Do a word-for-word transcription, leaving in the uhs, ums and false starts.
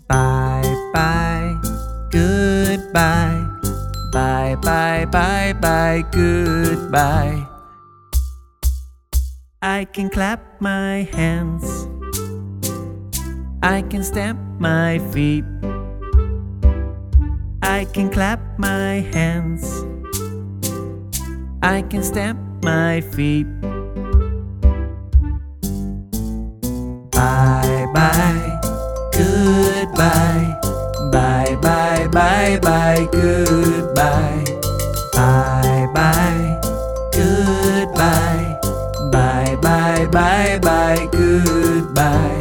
Bye bye, goodbye. Bye bye bye bye, goodbye. I can clap my hands, I can stamp my feet, I can clap my hands, I can stamp my feet. Bye bye, goodbye. Bye bye bye bye, goodbye. Bye bye, goodbye. Bye bye bye bye, goodbye.